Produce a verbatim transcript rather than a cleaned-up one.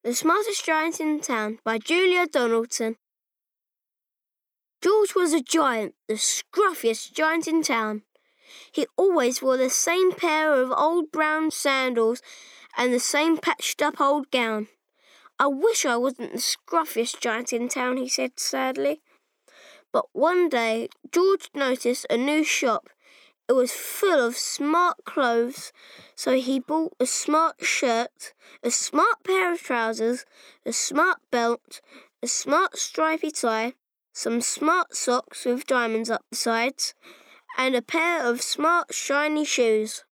The Smartest Giant in Town by Julia Donaldson. George was a giant, the scruffiest giant in town. He always wore the same pair of old brown sandals and the same patched-up old gown. "I wish I wasn't the scruffiest giant in town," he said sadly. But one day George noticed a new shop. It was full of smart clothes, so he bought a smart shirt, a smart pair of trousers, a smart belt, a smart stripy tie, some smart socks with diamonds up the sides, and a pair of smart shiny shoes.